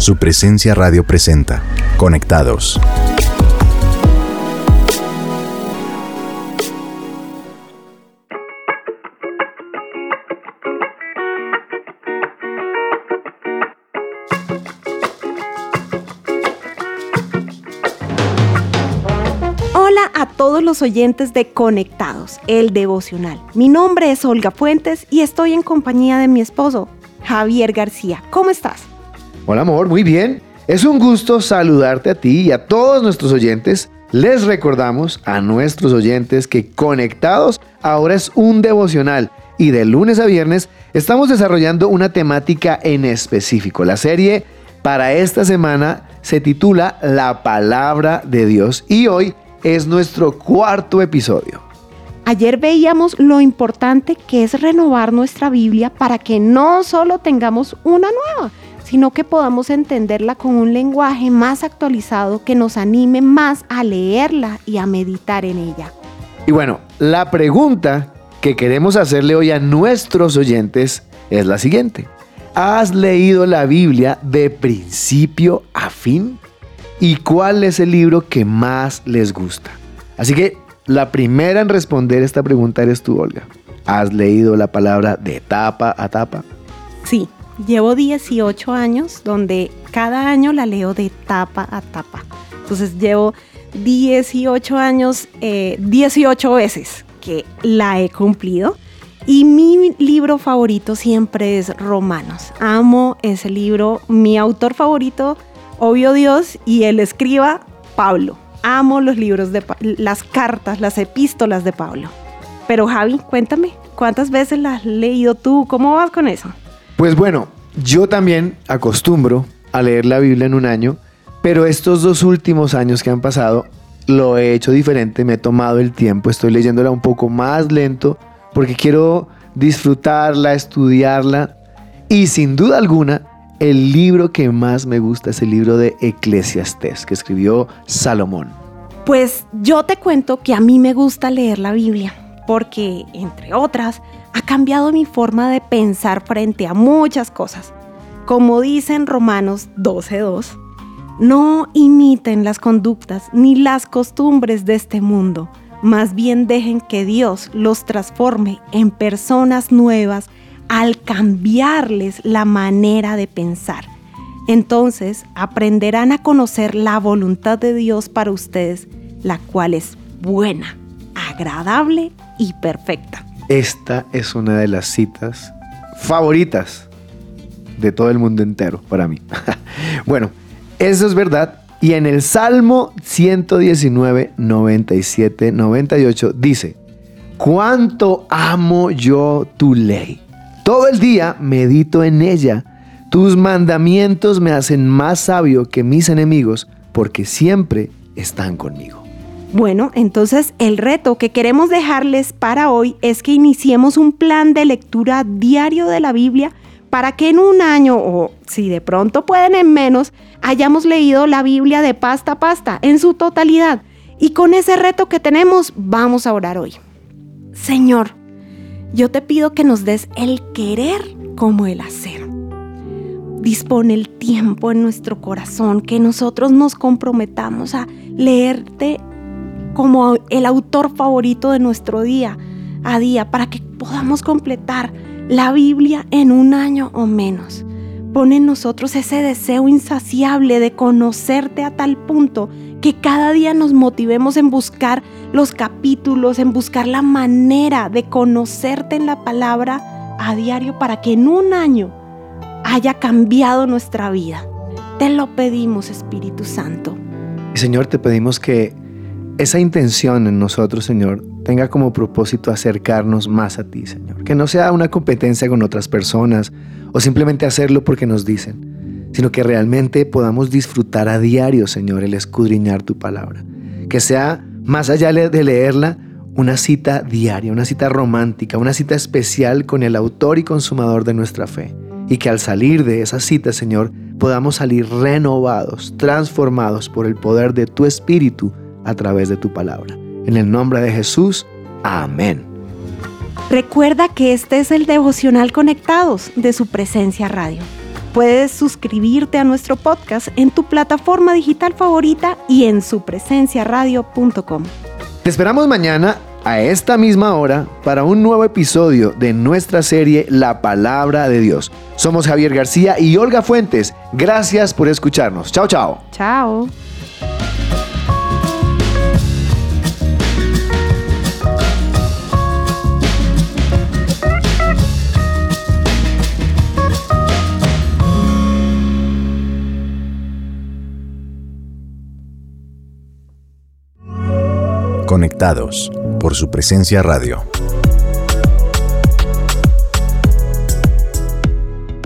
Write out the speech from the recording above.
Su Presencia Radio presenta Conectados. Hola a todos los oyentes de Conectados, el devocional. Mi nombre es Olga Fuentes y estoy en compañía de mi esposo, Javier García. ¿Cómo estás? Hola amor, muy bien. Es un gusto saludarte a ti y a todos nuestros oyentes. Les recordamos a nuestros oyentes que Conectados ahora es un devocional y de lunes a viernes estamos desarrollando una temática en específico. La serie para esta semana se titula La Palabra de Dios y hoy es nuestro cuarto episodio. Ayer veíamos lo importante que es renovar nuestra Biblia para que no solo tengamos una nueva, sino que podamos entenderla con un lenguaje más actualizado que nos anime más a leerla y a meditar en ella. Y bueno, la pregunta que queremos hacerle hoy a nuestros oyentes es la siguiente. ¿Has leído la Biblia de principio a fin? ¿Y cuál es el libro que más les gusta? Así que la primera en responder esta pregunta eres tú, Olga. ¿Has leído la palabra de tapa a tapa? Sí, llevo 18 años donde cada año la leo de tapa a tapa. Entonces llevo 18 años, 18 veces que la he cumplido. Y mi libro favorito siempre es Romanos. Amo ese libro. Mi autor favorito, obvio Dios, y el escriba, Pablo. Amo los libros las cartas, las epístolas de Pablo. Pero Javi, cuéntame, ¿cuántas veces las has leído tú? ¿Cómo vas con eso? Pues bueno, yo también acostumbro a leer la Biblia en un año, pero estos 2 últimos años que han pasado lo he hecho diferente, me he tomado el tiempo, estoy leyéndola un poco más lento porque quiero disfrutarla, estudiarla y sin duda alguna el libro que más me gusta es el libro de Eclesiastés que escribió Salomón. Pues yo te cuento que a mí me gusta leer la Biblia porque, entre otras, ha cambiado mi forma de pensar frente a muchas cosas. Como dice en Romanos 12:2, no imiten las conductas ni las costumbres de este mundo, más bien dejen que Dios los transforme en personas nuevas al cambiarles la manera de pensar. Entonces aprenderán a conocer la voluntad de Dios para ustedes, la cual es buena, agradable y perfecta. Esta es una de las citas favoritas de todo el mundo entero para mí. Bueno, eso es verdad. Y en el Salmo 119, 97, 98 dice: «Cuánto amo yo tu ley. Todo el día medito en ella. Tus mandamientos me hacen más sabio que mis enemigos, porque siempre están conmigo». Bueno, entonces el reto que queremos dejarles para hoy es que iniciemos un plan de lectura diario de la Biblia para que en un año, o si de pronto pueden en menos, hayamos leído la Biblia de pasta a pasta en su totalidad. Y con ese reto que tenemos, vamos a orar hoy. Señor, yo te pido que nos des el querer como el hacer. Dispone el tiempo en nuestro corazón, que nosotros nos comprometamos a leerte como el autor favorito de nuestro día a día, para que podamos completar la Biblia en un año o menos. Pon en nosotros ese deseo insaciable de conocerte a tal punto que cada día nos motivemos en buscar los capítulos, en buscar la manera de conocerte en la palabra a diario para que en un año haya cambiado nuestra vida. Te lo pedimos, Espíritu Santo. Y Señor, te pedimos que esa intención en nosotros, Señor, tenga como propósito acercarnos más a ti, Señor. Que no sea una competencia con otras personas o simplemente hacerlo porque nos dicen, sino que realmente podamos disfrutar a diario, Señor, el escudriñar tu palabra. Que sea, más allá de leerla, una cita diaria, una cita romántica, una cita especial con el autor y consumador de nuestra fe. Y que al salir de esa cita, Señor, podamos salir renovados, transformados por el poder de tu Espíritu a través de tu palabra. En el nombre de Jesús, amén. Recuerda que este es el devocional Conectados de Su Presencia Radio. Puedes suscribirte a nuestro podcast en tu plataforma digital favorita y en supresenciaradio.com. Te esperamos mañana a esta misma hora para un nuevo episodio de nuestra serie La Palabra de Dios. Somos Javier García y Olga Fuentes. Gracias por escucharnos. Chao, chao. Chao. Conectados por Su Presencia Radio.